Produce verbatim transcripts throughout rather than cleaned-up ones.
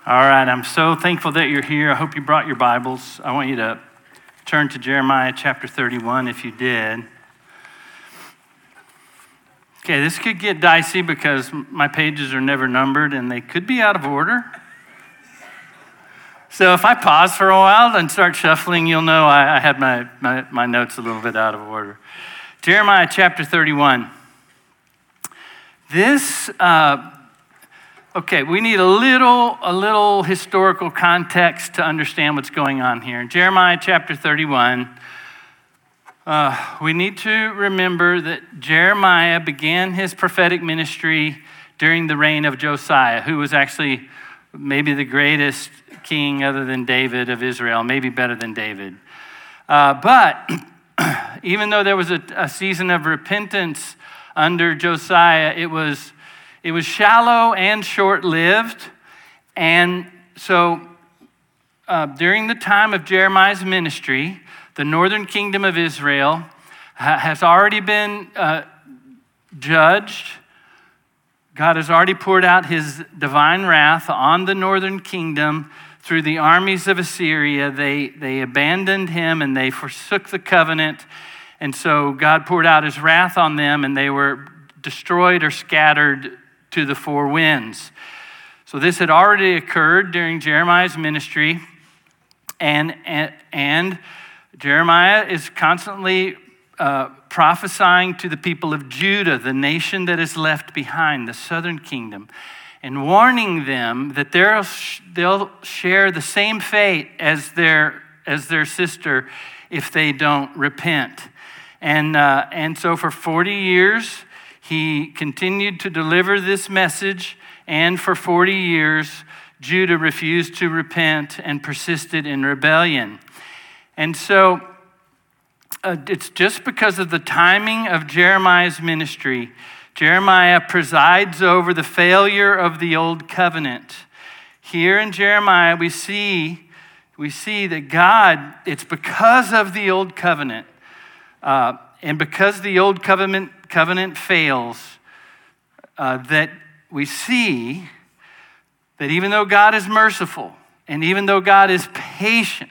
All right, I'm so thankful that you're here. I hope you brought your Bibles. I want you to turn to Jeremiah chapter thirty-one if you did. Okay, this could get dicey because my pages are never numbered and they could be out of order. So if I pause for a while and start shuffling, you'll know I, I had my, my, my notes a little bit out of order. Jeremiah chapter thirty-one. This... Uh, Okay, we need a little, a little historical context to understand what's going on here. In Jeremiah chapter thirty-one, uh, we need to remember that Jeremiah began his prophetic ministry during the reign of Josiah, who was actually maybe the greatest king other than David of Israel, maybe better than David. Uh, but even though there was a, a season of repentance under Josiah, it was It was shallow and short-lived, and so uh, during the time of Jeremiah's ministry, the northern kingdom of Israel ha- has already been uh, judged. God has already poured out his divine wrath on the northern kingdom through the armies of Assyria. They, they abandoned him and they forsook the covenant, and so God poured out his wrath on them, and they were destroyed or scattered to the four winds. So this had already occurred during Jeremiah's ministry, and and, and Jeremiah is constantly uh, prophesying to the people of Judah, the nation that is left behind, the southern kingdom, and warning them that they'll they'll share the same fate as their as their sister if they don't repent. And uh, and so for forty years. He continued to deliver this message, and for forty years, Judah refused to repent and persisted in rebellion. And so uh, it's just because of the timing of Jeremiah's ministry. Jeremiah presides over the failure of the old covenant. Here in Jeremiah, we see, we see that God, it's because of the old covenant, uh, and because the old covenant covenant fails, uh, that we see that even though God is merciful and even though God is patient,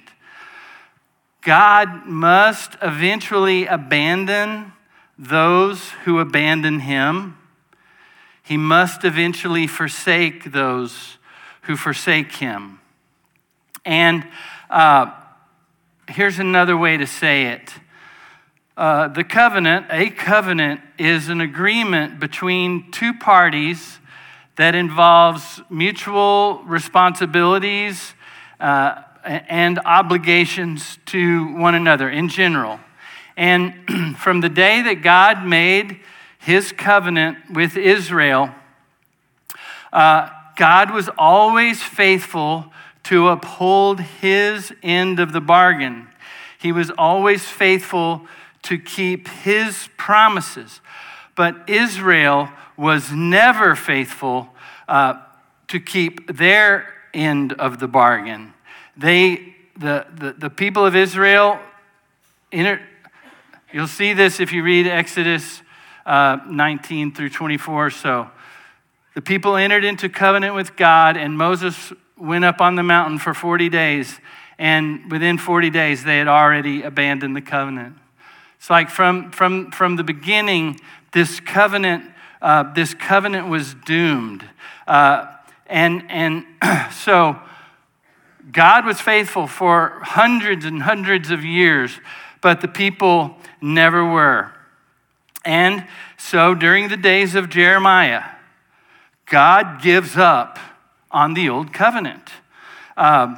God must eventually abandon those who abandon him. He must eventually forsake those who forsake him. And uh, here's another way to say it. Uh, the covenant, a covenant, is an agreement between two parties that involves mutual responsibilities uh, and obligations to one another in general. And from the day that God made his covenant with Israel, uh, God was always faithful to uphold his end of the bargain. He was always faithful to keep his promises. But Israel was never faithful uh, to keep their end of the bargain. They, the, the, the people of Israel, inter, you'll see this if you read Exodus uh, nineteen through twenty-four or so. The people entered into covenant with God, and Moses went up on the mountain for forty days, and within forty days they had already abandoned the covenant. It's like from, from, from the beginning, this covenant, uh, this covenant was doomed. Uh, and, and so God was faithful for hundreds and hundreds of years, but the people never were. And so during the days of Jeremiah, God gives up on the old covenant. Um,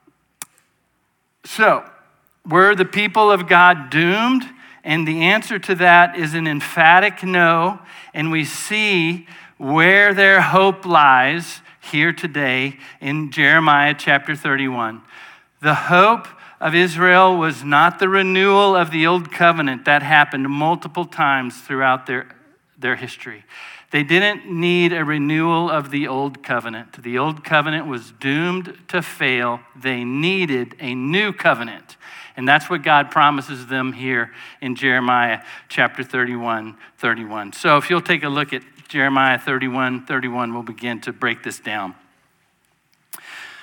so were the people of God doomed? And the answer to that is an emphatic no, and we see where their hope lies here today in Jeremiah chapter thirty-one. The hope of Israel was not the renewal of the old covenant. That happened multiple times throughout their, their history. They didn't need a renewal of the old covenant. The old covenant was doomed to fail. They needed a new covenant. And that's what God promises them here in Jeremiah chapter thirty-one, thirty-one. So if you'll take a look at Jeremiah thirty-one, thirty-one, we'll begin to break this down.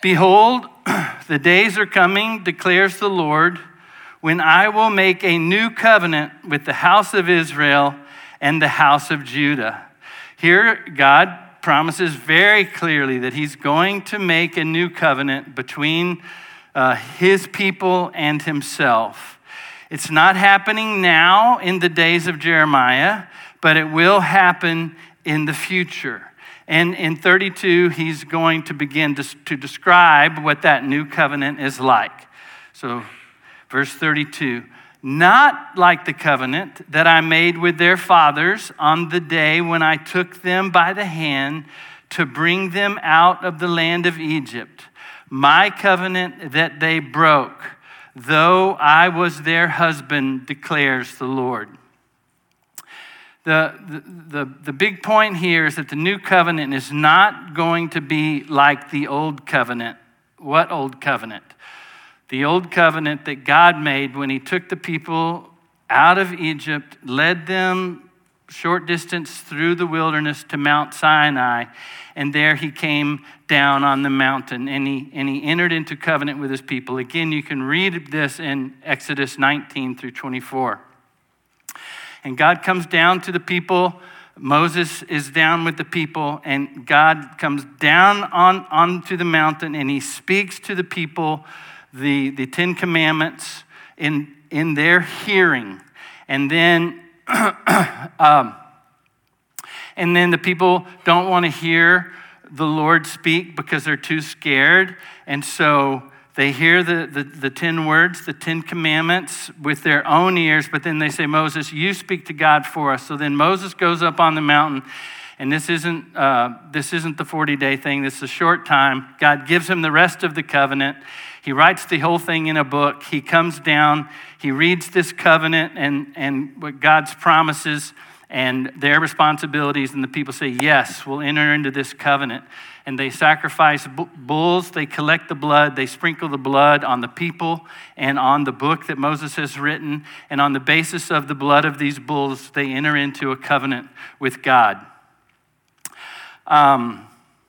Behold, the days are coming, declares the Lord, when I will make a new covenant with the house of Israel and the house of Judah. Here, God promises very clearly that he's going to make a new covenant between uh, his people and himself. It's not happening now in the days of Jeremiah, but it will happen in the future. And in thirty-two, he's going to begin to, to describe what that new covenant is like. So, verse thirty-two, not like the covenant that I made with their fathers on the day when I took them by the hand to bring them out of the land of Egypt, my covenant that they broke, though I was their husband, declares the Lord. The, the, the, the big point here is that the new covenant is not going to be like the old covenant. What old covenant? The old covenant that God made when he took the people out of Egypt, led them short distance through the wilderness to Mount Sinai, and there he came down on the mountain, and he, and he entered into covenant with his people. Again, you can read this in Exodus nineteen through twenty-four. And God comes down to the people. Moses is down with the people, and God comes down on onto the mountain, and he speaks to the people the, the Ten Commandments in, in their hearing. And then, um, and then the people don't want to hear the Lord speak because they're too scared. And so they hear the, the, the ten words, the Ten Commandments with their own ears, but then they say, Moses, you speak to God for us. So then Moses goes up on the mountain, and this isn't uh, this isn't the forty-day thing. This is a short time. God gives him the rest of the covenant. He writes the whole thing in a book. He comes down, he reads this covenant and, and what God's promises and their responsibilities, and the people say, yes, we'll enter into this covenant. And they sacrifice bulls, they collect the blood, they sprinkle the blood on the people and on the book that Moses has written. And on the basis of the blood of these bulls, they enter into a covenant with God. Um,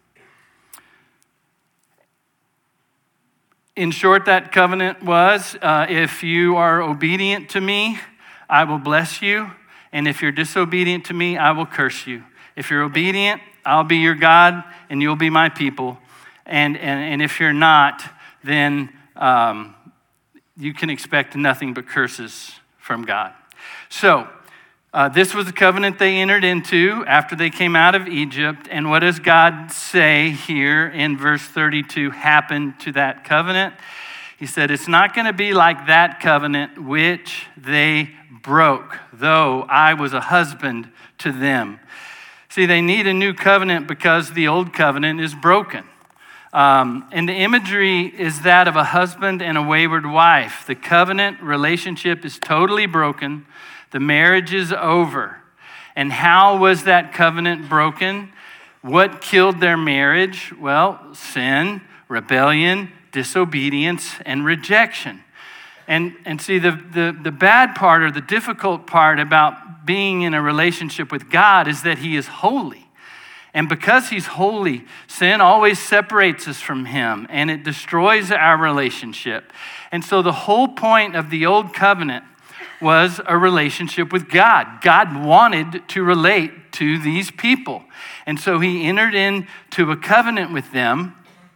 in short, that covenant was, uh, if you are obedient to me, I will bless you. And if you're disobedient to me, I will curse you. If you're obedient, I'll be your God, and you'll be my people. And and, and if you're not, then um, you can expect nothing but curses from God. So uh, this was the covenant they entered into after they came out of Egypt. And what does God say here in verse thirty-two happened to that covenant? He said, it's not going to be like that covenant which they broke, though I was a husband to them. See, they need a new covenant because the old covenant is broken. Um, and the imagery is that of a husband and a wayward wife. The covenant relationship is totally broken. The marriage is over. And how was that covenant broken? What killed their marriage? Well, sin, rebellion, disobedience, and rejection. And, and see, the, the, the bad part or the difficult part about being in a relationship with God is that he is holy. And because he's holy, sin always separates us from him, and it destroys our relationship. And so the whole point of the old covenant was a relationship with God. God wanted to relate to these people. And so he entered into a covenant with them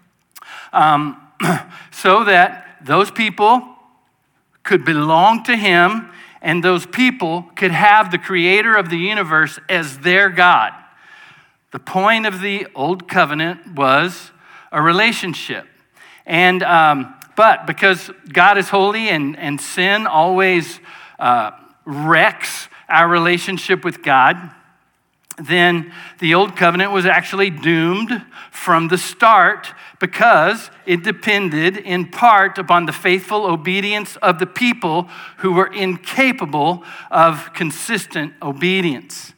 um, so that those people could belong to him, and those people could have the creator of the universe as their God. The point of the old covenant was a relationship. And um, but because God is holy and, and sin always uh, wrecks our relationship with God, then the old covenant was actually doomed from the start because it depended in part upon the faithful obedience of the people who were incapable of consistent obedience.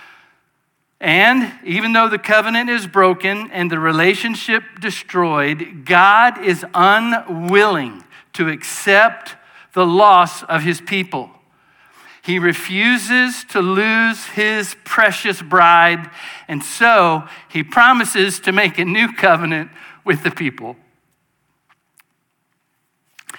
And even though the covenant is broken and the relationship destroyed, God is unwilling to accept the loss of his people. He refuses to lose his precious bride, and so he promises to make a new covenant with the people.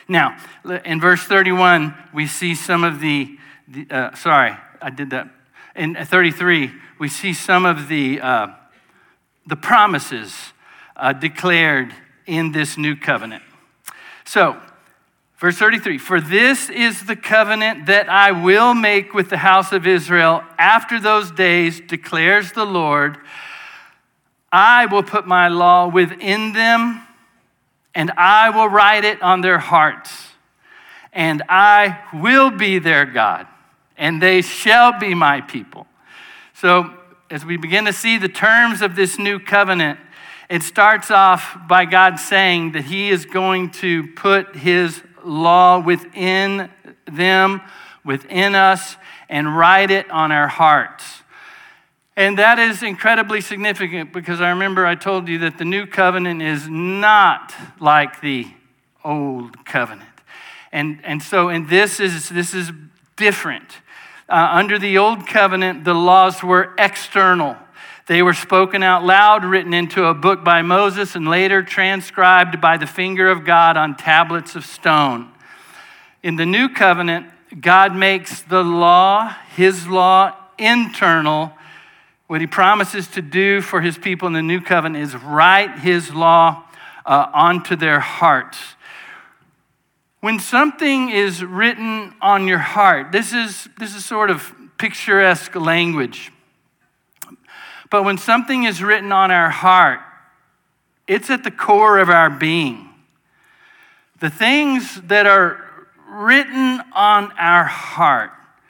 Now, in verse thirty-one, we see some of the, the uh, sorry, I did that. In thirty-three, we see some of the, uh, the promises uh, declared in this new covenant. So, verse thirty-three, for this is the covenant that I will make with the house of Israel after those days, declares the Lord. I will put my law within them, and I will write it on their hearts, and I will be their God, and they shall be my people. So as we begin to see the terms of this new covenant, it starts off by God saying that he is going to put his law within them, within us, and write it on our hearts. And that is incredibly significant because I remember I told you that the new covenant is not like the old covenant. And, and so and this is this is different. Uh, under the old covenant, the laws were external. They were spoken out loud, written into a book by Moses, and later transcribed by the finger of God on tablets of stone. In the new covenant, God makes the law, his law, internal. What he promises to do for his people in the new covenant is write his law uh, onto their hearts. When something is written on your heart, this is, this is sort of picturesque language. But when something is written on our heart, it's at the core of our being. The things that are written on our heart,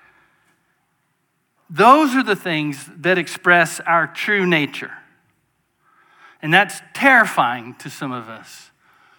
those are the things that express our true nature. And that's terrifying to some of us.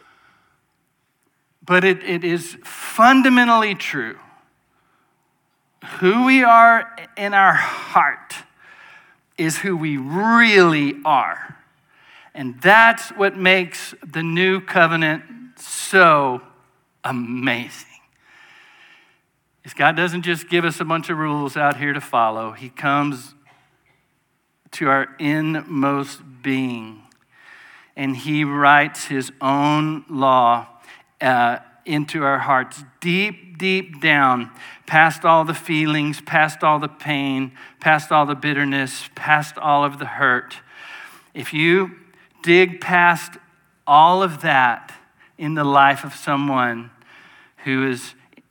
But it, it is fundamentally true. Who we are in our heart is who we really are. And that's what makes the new covenant so amazing. Is God doesn't just give us a bunch of rules out here to follow. He comes to our inmost being, and he writes his own law uh, into our hearts, deep, deep down, past all the feelings, past all the pain, past all the bitterness, past all of the hurt. If you dig past all of that in the life of someone who is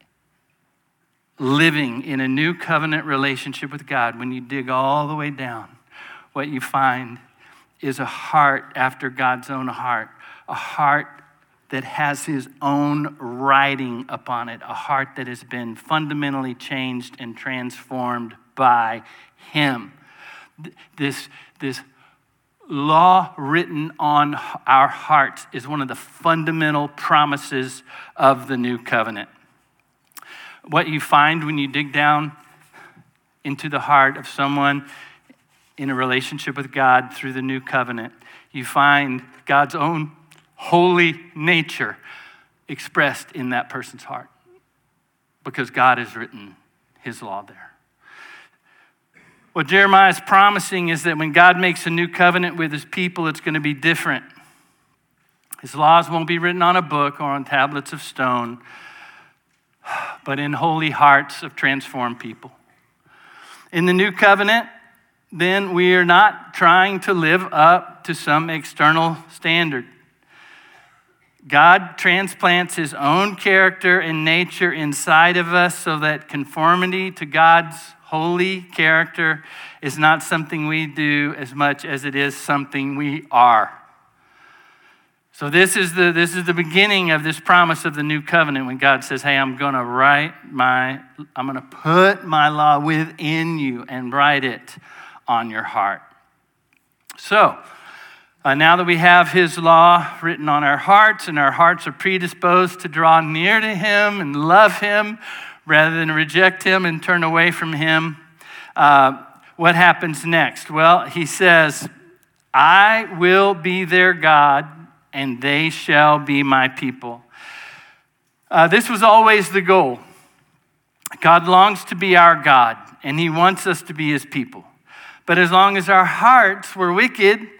living in a new covenant relationship with God, when you dig all the way down, what you find is a heart after God's own heart, a heart that has his own writing upon it, a heart that has been fundamentally changed and transformed by him. This, this law written on our hearts is one of the fundamental promises of the new covenant. What you find when you dig down into the heart of someone in a relationship with God through the new covenant, you find God's own holy nature expressed in that person's heart because God has written his law there. What Jeremiah is promising is that when God makes a new covenant with his people, it's going to be different. His laws won't be written on a book or on tablets of stone, but in holy hearts of transformed people. In the new covenant, then we are not trying to live up to some external standard. God transplants his own character and nature inside of us so that conformity to God's holy character is not something we do as much as it is something we are. So this is the this is the beginning of this promise of the new covenant when God says, hey, I'm going to write my, I'm going to put my law within you and write it on your heart. So uh, now that we have his law written on our hearts and our hearts are predisposed to draw near to him and love him rather than reject him and turn away from him, uh, what happens next? Well, he says, I will be their God, and they shall be my people. Uh, this was always the goal. God longs to be our God, and he wants us to be his people. But as long as our hearts were wicked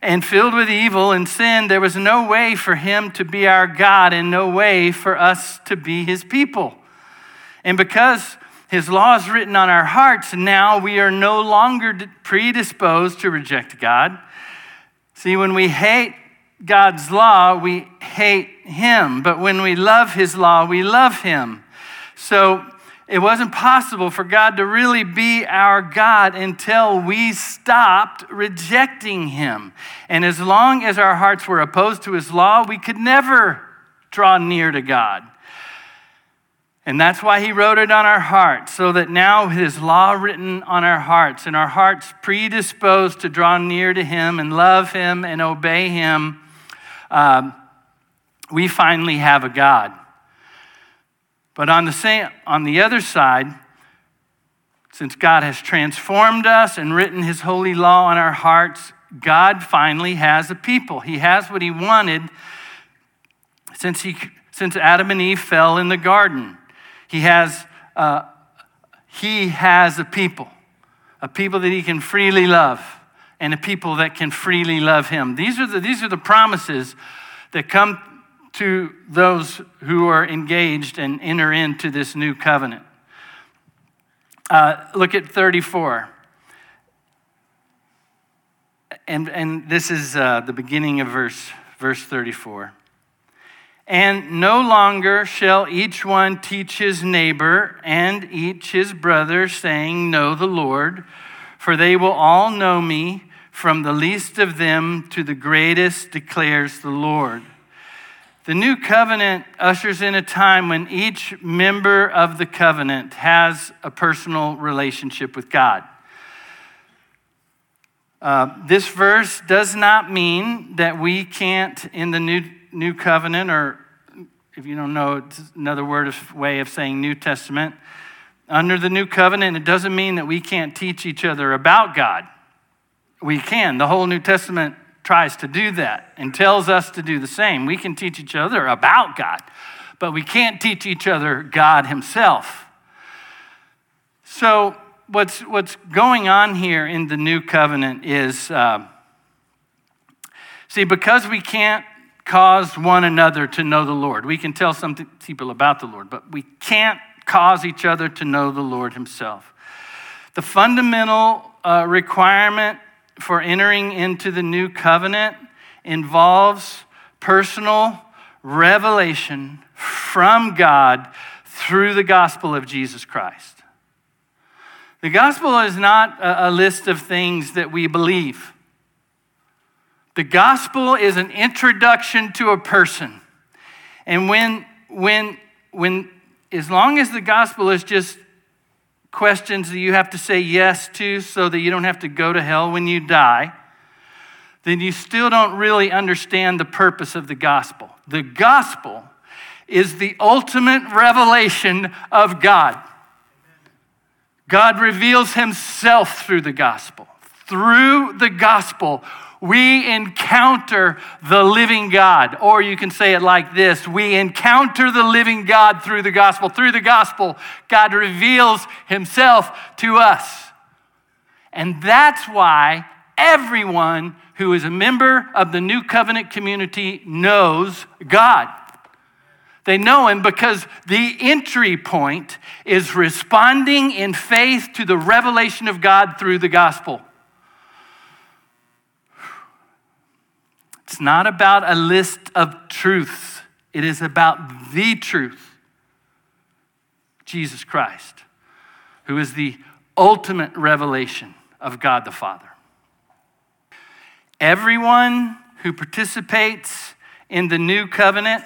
and filled with evil and sin, there was no way for him to be our God and no way for us to be his people. And because his law is written on our hearts, now we are no longer predisposed to reject God. See, when we hate God's law, we hate him. But when we love his law, we love him. So it wasn't possible for God to really be our God until we stopped rejecting him. And as long as our hearts were opposed to his law, we could never draw near to God. And that's why he wrote it on our hearts, so that now his law written on our hearts, and our hearts predisposed to draw near to him and love him and obey him, uh, we finally have a God. But on the same, on the other side, since God has transformed us and written his holy law on our hearts, God finally has a people. He has what he wanted since he since Adam and Eve fell in the garden. He has uh, he has a people, a people that he can freely love, and a people that can freely love him. These are the these are the promises that come to those who are engaged and enter into this new covenant. Uh, look at thirty-four. And, and this is uh, the beginning of verse, verse thirty-four. And no longer shall each one teach his neighbor and each his brother, saying, know the Lord, for they will all know me, from the least of them to the greatest, declares the Lord. The new covenant ushers in a time when each member of the covenant has a personal relationship with God. Uh, this verse does not mean that we can't, in the new new covenant, or if you don't know, it's another word of, way of saying New Testament. Under the new covenant, it doesn't mean that we can't teach each other about God. We can. The whole New Testament tries to do that and tells us to do the same. We can teach each other about God, but we can't teach each other God himself. So what's what's going on here in the new covenant is, uh, see, because we can't cause one another to know the Lord. We can tell some people about the Lord, but we can't cause each other to know the Lord himself. The fundamental uh, requirement for entering into the new covenant involves personal revelation from God through the gospel of Jesus Christ. The gospel is not a, a list of things that we believe. The gospel is an introduction to a person. And when, when, when, as long as the gospel is just questions that you have to say yes to so that you don't have to go to hell when you die, then you still don't really understand the purpose of the gospel. The gospel is the ultimate revelation of God. God reveals himself through the gospel. Through the gospel, we encounter the living God. Or you can say it like this: we encounter the living God through the gospel. Through the gospel, God reveals himself to us. And that's why everyone who is a member of the new covenant community knows God. They know him because the entry point is responding in faith to the revelation of God through the gospel. It's not about a list of truths. It is about the truth, Jesus Christ, who is the ultimate revelation of God the Father. Everyone who participates in the new covenant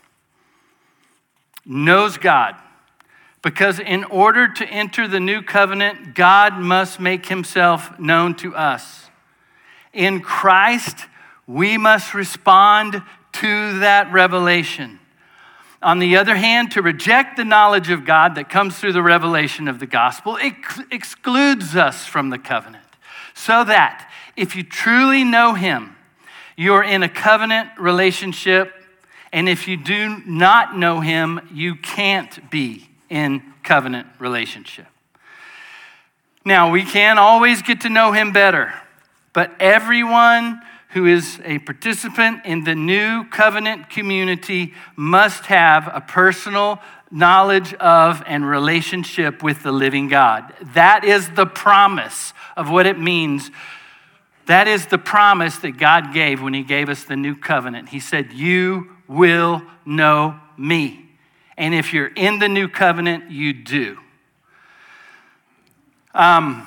knows God, because in order to enter the new covenant, God must make himself known to us. In Christ, we must respond to that revelation. On the other hand, to reject the knowledge of God that comes through the revelation of the gospel, it excludes us from the covenant. So that if you truly know him, you're in a covenant relationship. And if you do not know him, you can't be in covenant relationship. Now, we can always get to know him better, but everyone who is a participant in the new covenant community must have a personal knowledge of and relationship with the living God. That is the promise of what it means. That is the promise that God gave when he gave us the new covenant. He said, you will know me. And if you're in the new covenant, you do. Um,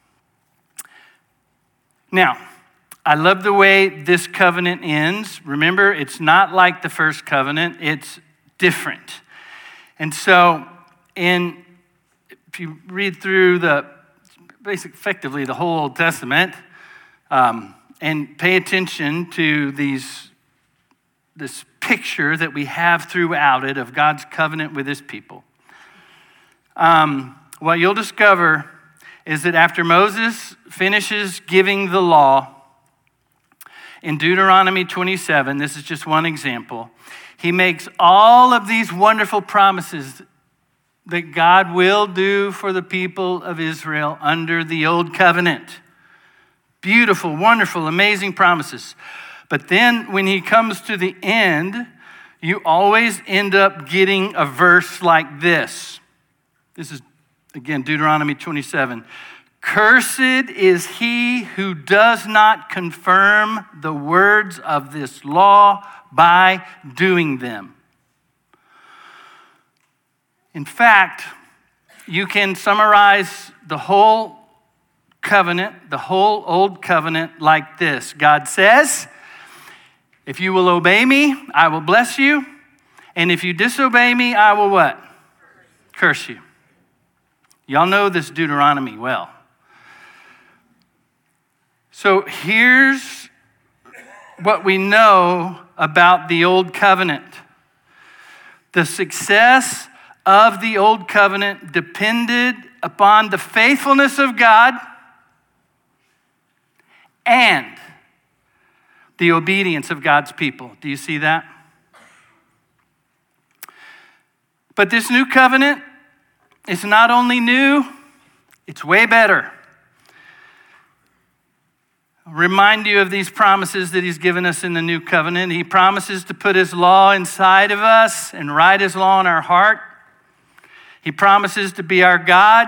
now, I love the way this covenant ends. Remember, it's not like the first covenant. It's different. And so, in if you read through the, basically, effectively the whole Old Testament, um, and pay attention to these, this picture that we have throughout it of God's covenant with his people, um, what you'll discover is that after Moses finishes giving the law, in Deuteronomy twenty-seven, this is just one example, he makes all of these wonderful promises that God will do for the people of Israel under the old covenant. Beautiful, wonderful, amazing promises. But then when he comes to the end, you always end up getting a verse like this. This is, again, Deuteronomy twenty-seven. Cursed is he who does not confirm the words of this law by doing them. In fact, you can summarize the whole covenant, the whole old covenant like this. God says, if you will obey me, I will bless you. And if you disobey me, I will what? Curse you. Y'all know this Deuteronomy well. So here's what we know about the old covenant. The success of the old covenant depended upon the faithfulness of God and the obedience of God's people. Do you see that? But this new covenant is not only new, it's way better. I'll remind you of these promises that he's given us in the new covenant. He promises to put his law inside of us and write his law in our heart. He promises to be our God,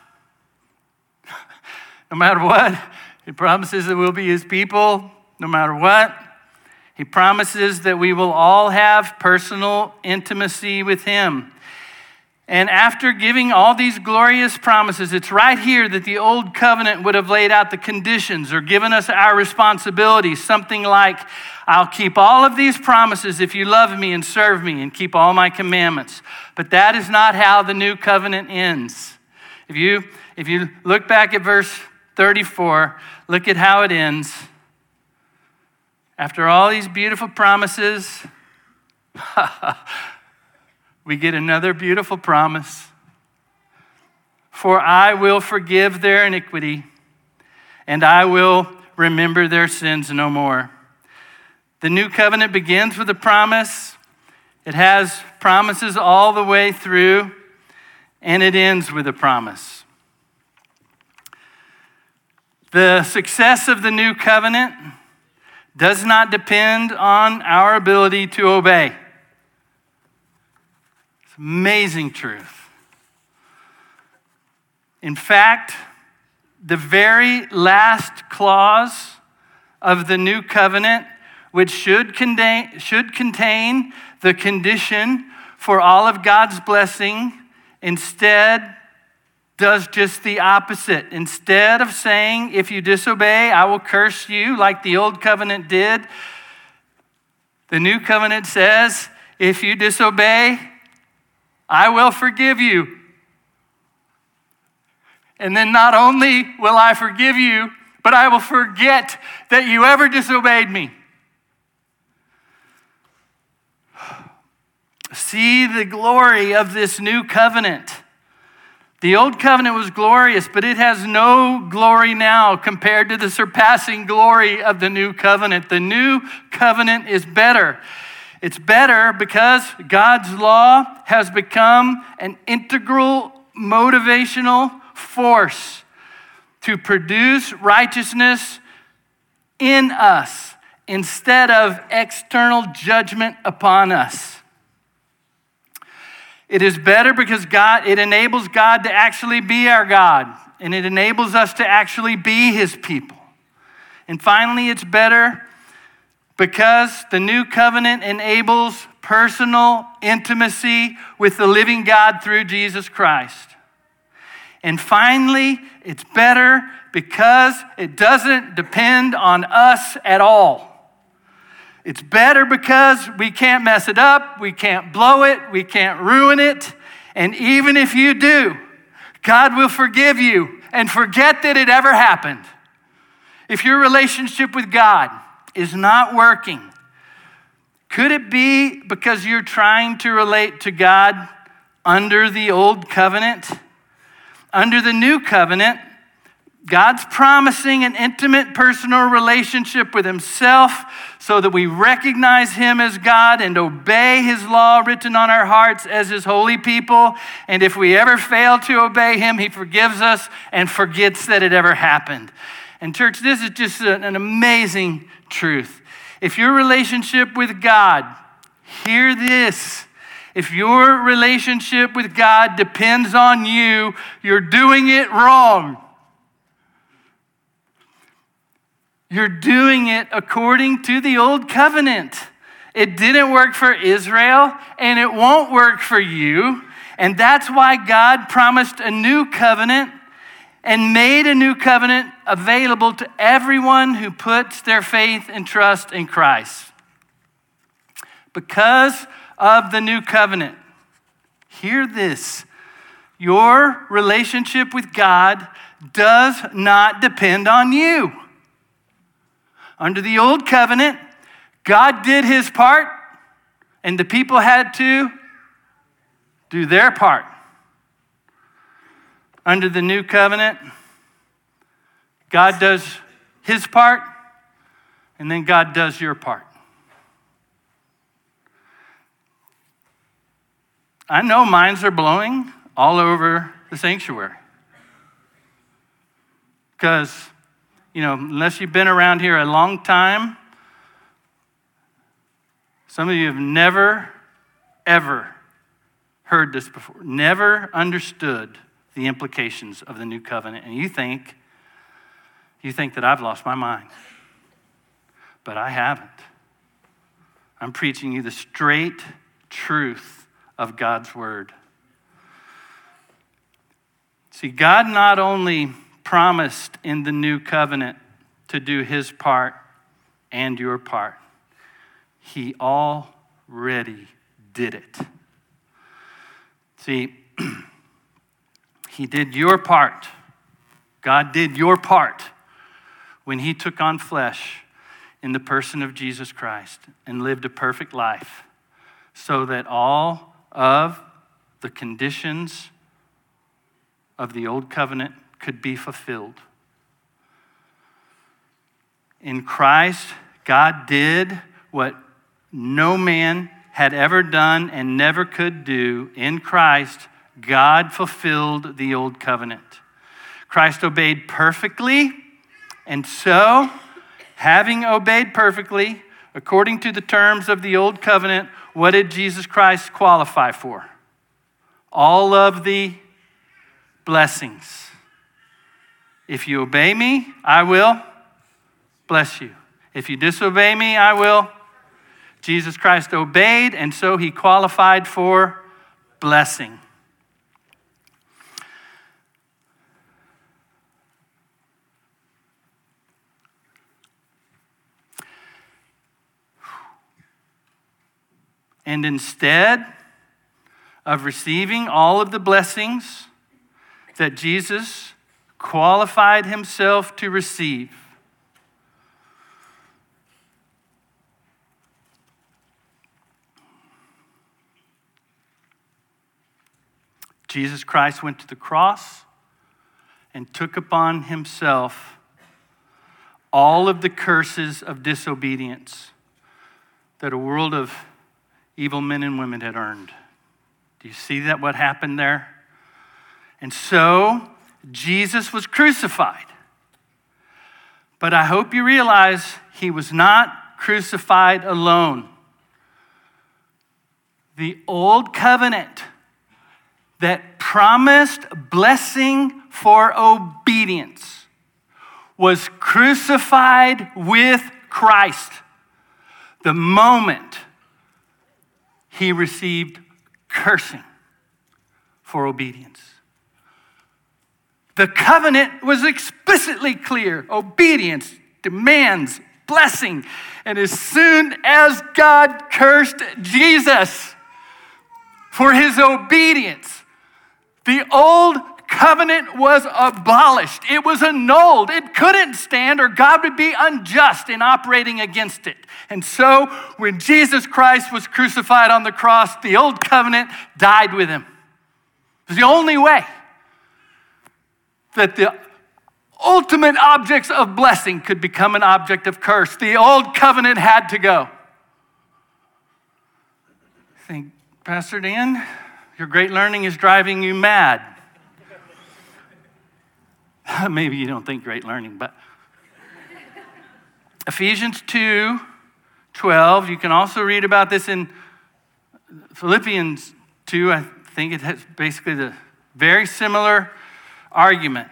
no matter what. He promises that we'll be his people, no matter what. He promises that we will all have personal intimacy with him. And after giving all these glorious promises, it's right here that the old covenant would have laid out the conditions or given us our responsibilities. Something like, I'll keep all of these promises if you love me and serve me and keep all my commandments. But that is not how the new covenant ends. If you, if you look back at verse thirty-four, look at how it ends. After all these beautiful promises, we get another beautiful promise. For I will forgive their iniquity, and I will remember their sins no more. The new covenant begins with a promise. It has promises all the way through, and it ends with a promise. The success of the new covenant does not depend on our ability to obey. Amazing truth. In fact, the very last clause of the new covenant, which should contain, should contain the condition for all of God's blessing, instead does just the opposite. Instead of saying, if you disobey, I will curse you, like the old covenant did, the new covenant says, if you disobey, I will forgive you. And then not only will I forgive you, but I will forget that you ever disobeyed me. See the glory of this new covenant. The old covenant was glorious, but it has no glory now compared to the surpassing glory of the new covenant. The new covenant is better. It's better because God's law has become an integral motivational force to produce righteousness in us instead of external judgment upon us. It is better because God, it enables God to actually be our God, and it enables us to actually be his people. And finally, it's better because the new covenant enables personal intimacy with the living God through Jesus Christ. And finally, it's better because it doesn't depend on us at all. It's better because we can't mess it up, we can't blow it, we can't ruin it. And even if you do, God will forgive you and forget that it ever happened. If your relationship with God is not working, could it be because you're trying to relate to God under the old covenant? Under the new covenant, God's promising an intimate personal relationship with himself so that we recognize him as God and obey his law written on our hearts as his holy people. And if we ever fail to obey him, he forgives us and forgets that it ever happened. And church, this is just an amazing truth. If your relationship with God, hear this, if your relationship with God depends on you, you're doing it wrong. You're doing it according to the old covenant. It didn't work for Israel, and it won't work for you. And that's why God promised a new covenant and made a new covenant available to everyone who puts their faith and trust in Christ. Because of the new covenant, hear this, your relationship with God does not depend on you. Under the old covenant, God did his part, and the people had to do their part. Under the new covenant, God does his part, and then God does your part. I know minds are blowing all over the sanctuary. Because, you know, unless you've been around here a long time, some of you have never, ever heard this before, never understood the implications of the new covenant. And you think, you think that I've lost my mind. But I haven't. I'm preaching you the straight truth of God's word. See, God not only promised in the new covenant to do his part and your part, he already did it. See, he did your part. God did your part when he took on flesh in the person of Jesus Christ and lived a perfect life so that all of the conditions of the old covenant could be fulfilled. In Christ, God did what no man had ever done and never could do. In Christ, God fulfilled the old covenant. Christ obeyed perfectly, and so, having obeyed perfectly, according to the terms of the old covenant, what did Jesus Christ qualify for? All of the blessings. If you obey me, I will bless you. If you disobey me, I will. Jesus Christ obeyed, and so he qualified for blessing. And instead of receiving all of the blessings that Jesus qualified himself to receive, Jesus Christ went to the cross and took upon himself all of the curses of disobedience that a world of evil men and women had earned. Do you see that, what happened there? And so, Jesus was crucified. But I hope you realize he was not crucified alone. The old covenant that promised blessing for obedience was crucified with Christ the moment he received cursing for obedience. The covenant was explicitly clear. Obedience demands blessing. And as soon as God cursed Jesus for his obedience, the old covenant was abolished. It was annulled. It couldn't stand, or God would be unjust in operating against it. And so when Jesus Christ was crucified on the cross, the old covenant died with him. It was the only way that the ultimate objects of blessing could become an object of curse. The old covenant had to go. I think, Pastor Dan, your great learning is driving you mad. Maybe you don't think great learning, but Ephesians two twelve, you can also read about this in Philippians two. I think it has basically the very similar argument.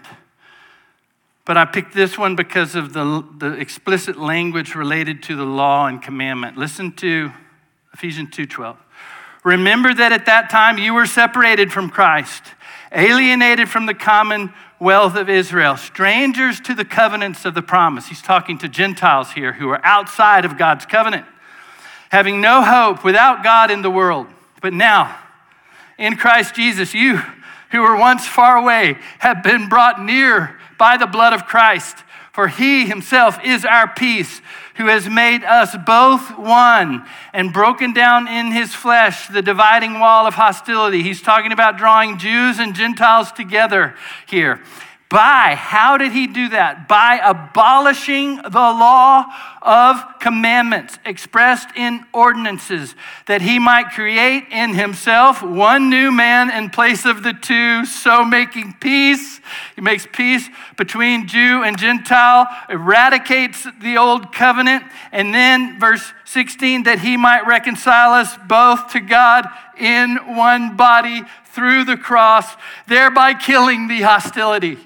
But I picked this one because of the, the explicit language related to the law and commandment. Listen to Ephesians two twelve. Remember that at that time you were separated from Christ, alienated from the commonwealth of Israel, strangers to the covenants of the promise. He's talking to Gentiles here who are outside of God's covenant, having no hope, without God in the world. But now, in Christ Jesus, you who were once far away have been brought near by the blood of Christ. For he himself is our peace, who has made us both one and broken down in his flesh the dividing wall of hostility. He's talking about drawing Jews and Gentiles together here. By, how did he do that? By abolishing the law of commandments expressed in ordinances, that he might create in himself one new man in place of the two, so making peace. He makes peace between Jew and Gentile, eradicates the old covenant, and then verse sixteen, that he might reconcile us both to God in one body through the cross, thereby killing the hostility.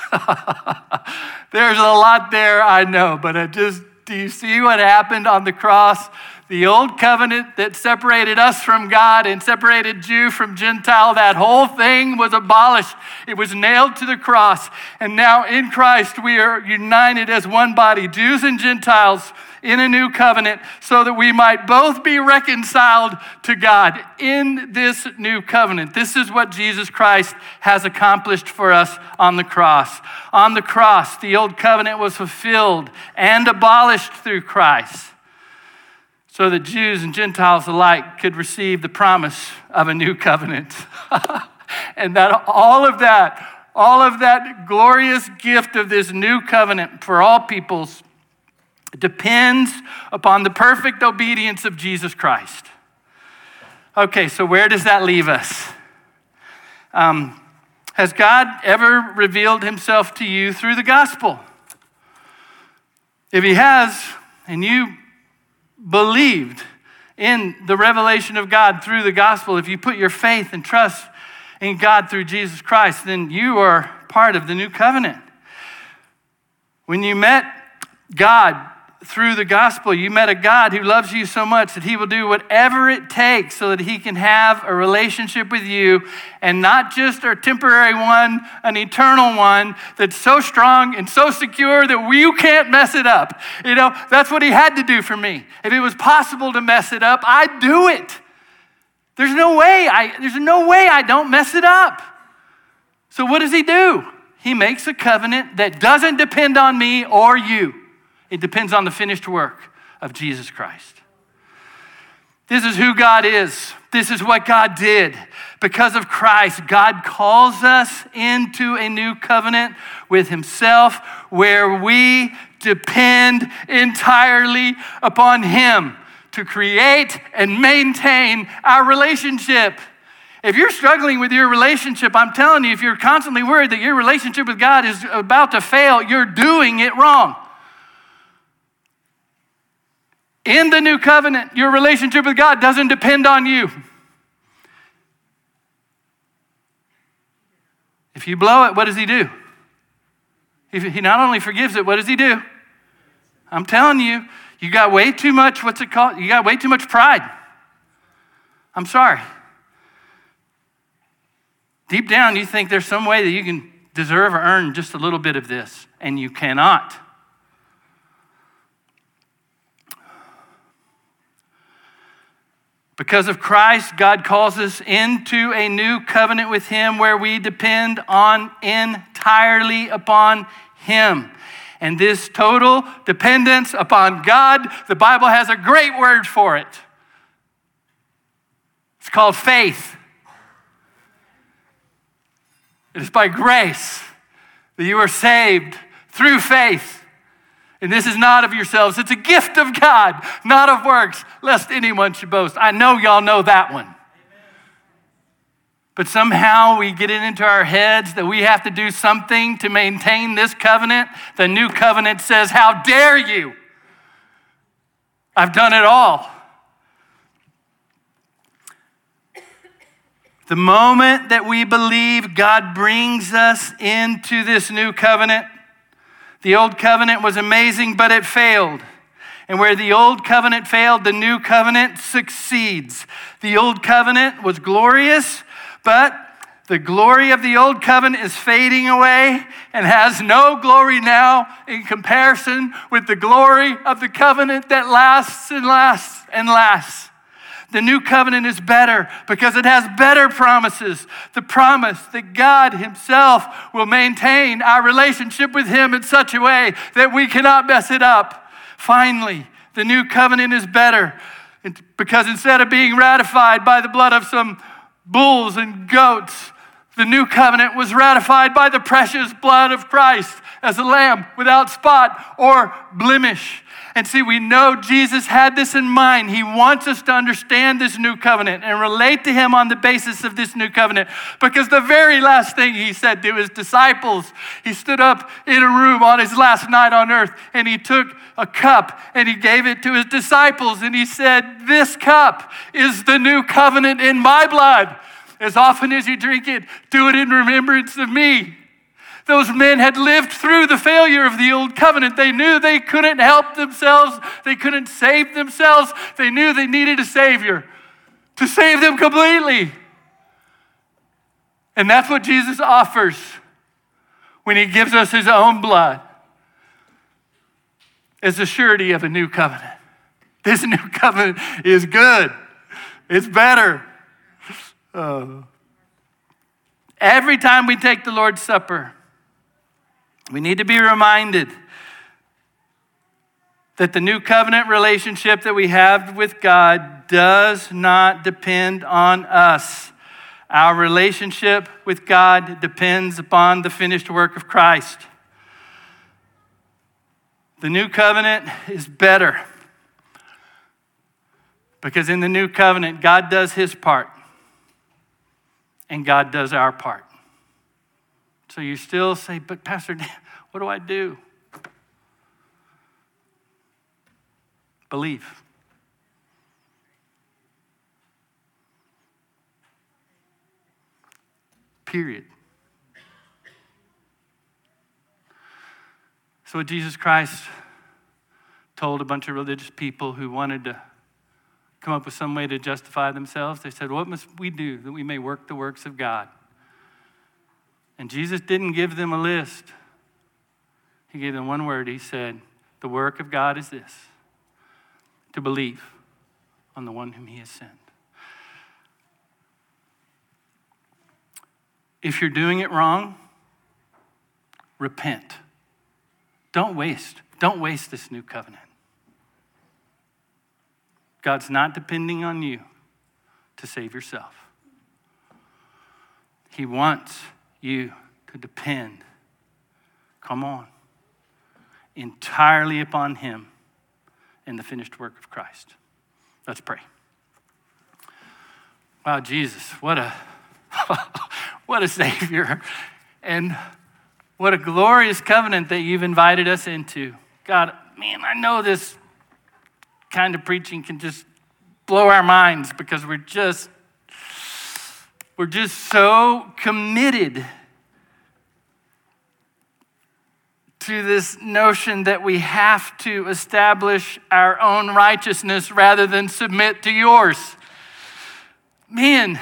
There's a lot there, I know, but I just, do you see what happened on the cross? The old covenant that separated us from God and separated Jew from Gentile, that whole thing was abolished. It was nailed to the cross. And now in Christ, we are united as one body, Jews and Gentiles, in a new covenant, so that we might both be reconciled to God in this new covenant. This is what Jesus Christ has accomplished for us on the cross. On the cross, the old covenant was fulfilled and abolished through Christ, so that Jews and Gentiles alike could receive the promise of a new covenant. And that all of that, all of that glorious gift of this new covenant for all peoples depends upon the perfect obedience of Jesus Christ. Okay, so where does that leave us? Um, has God ever revealed himself to you through the gospel? If he has, and you believed in the revelation of God through the gospel, if you put your faith and trust in God through Jesus Christ, then you are part of the new covenant. When you met God through the gospel, you met a God who loves you so much that he will do whatever it takes so that he can have a relationship with you, and not just a temporary one, an eternal one that's so strong and so secure that you can't mess it up. You know, that's what he had to do for me. If it was possible to mess it up, I'd do it. There's no way I, there's no way I don't mess it up. So what does he do? He makes a covenant that doesn't depend on me or you. It depends on the finished work of Jesus Christ. This is who God is. This is what God did. Because of Christ, God calls us into a new covenant with himself, where we depend entirely upon him to create and maintain our relationship. If you're struggling with your relationship, I'm telling you, if you're constantly worried that your relationship with God is about to fail, you're doing it wrong. In the new covenant, your relationship with God doesn't depend on you. If you blow it, what does he do? If he not only forgives it, what does he do? I'm telling you, you got way too much, what's it called? You got way too much pride. I'm sorry. Deep down, you think there's some way that you can deserve or earn just a little bit of this, and you cannot. Because of Christ, God calls us into a new covenant with him where we depend on entirely upon him. And this total dependence upon God, the Bible has a great word for it. It's called faith. It is by grace that you are saved through faith. And this is not of yourselves. It's a gift of God, not of works, lest anyone should boast. I know y'all know that one. Amen. But somehow we get it into our heads that we have to do something to maintain this covenant. The new covenant says, how dare you? I've done it all. The moment that we believe God brings us into this new covenant, the old covenant was amazing, but it failed. And where the old covenant failed, the new covenant succeeds. The old covenant was glorious, but the glory of the old covenant is fading away and has no glory now in comparison with the glory of the covenant that lasts and lasts and lasts. The new covenant is better because it has better promises. The promise that God himself will maintain our relationship with him in such a way that we cannot mess it up. Finally, the new covenant is better because instead of being ratified by the blood of some bulls and goats, the new covenant was ratified by the precious blood of Christ as a lamb without spot or blemish. And see, we know Jesus had this in mind. He wants us to understand this new covenant and relate to him on the basis of this new covenant. Because the very last thing he said to his disciples, he stood up in a room on his last night on earth and he took a cup and he gave it to his disciples and he said, this cup is the new covenant in my blood. As often as you drink it, do it in remembrance of me. Those men had lived through the failure of the old covenant. They knew they couldn't help themselves. They couldn't save themselves. They knew they needed a Savior to save them completely. And that's what Jesus offers when he gives us his own blood as a surety of a new covenant. This new covenant is good. It's better. Uh, every time we take the Lord's Supper, we need to be reminded that the new covenant relationship that we have with God does not depend on us. Our relationship with God depends upon the finished work of Christ. The new covenant is better because in the new covenant, God does his part and God does our part. So you still say, but Pastor Dan, what do I do? Believe. Period. So what Jesus Christ told a bunch of religious people who wanted to come up with some way to justify themselves, they said, what must we do that we may work the works of God? And Jesus didn't give them a list. He gave them one word. He said, the work of God is this, to believe on the one whom he has sent. If you're doing it wrong, repent. Don't waste. Don't waste this new covenant. God's not depending on you to save yourself. He wants you to depend, come on, entirely upon him and the finished work of Christ. Let's pray. Wow, Jesus, what a what a Savior, and what a glorious covenant that you've invited us into. God, man, I know this kind of preaching can just blow our minds because we're just, we're just so committed to this notion that we have to establish our own righteousness rather than submit to yours. Man,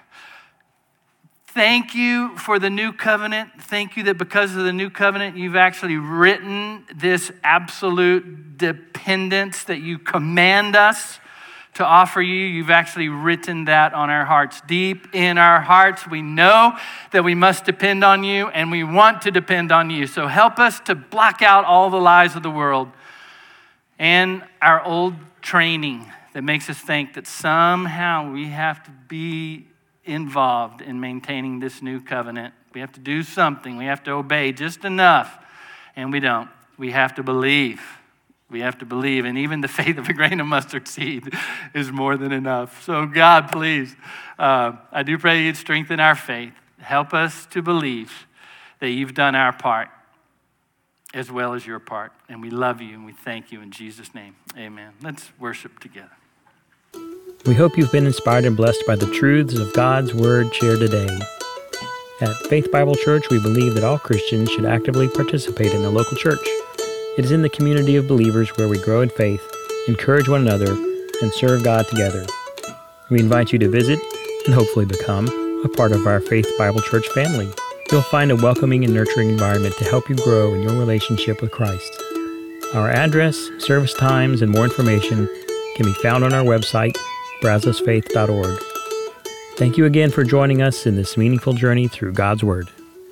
thank you for the new covenant. Thank you that because of the new covenant, you've actually written this absolute dependence that you command us to offer you. You've actually written that on our hearts. Deep in our hearts, we know that we must depend on you, and we want to depend on you. So help us to block out all the lies of the world and our old training that makes us think that somehow we have to be involved in maintaining this new covenant. We have to do something. We have to obey just enough, and we don't. We have to believe. We have to believe, and even the faith of a grain of mustard seed is more than enough. So God, please, uh, I do pray you'd strengthen our faith. Help us to believe that you've done our part as well as your part. And we love you, and we thank you in Jesus' name. Amen. Let's worship together. We hope you've been inspired and blessed by the truths of God's Word shared today. At Faith Bible Church, we believe that all Christians should actively participate in the local church. It is in the community of believers where we grow in faith, encourage one another, and serve God together. We invite you to visit and hopefully become a part of our Faith Bible Church family. You'll find a welcoming and nurturing environment to help you grow in your relationship with Christ. Our address, service times, and more information can be found on our website, brazos faith dot org. Thank you again for joining us in this meaningful journey through God's Word.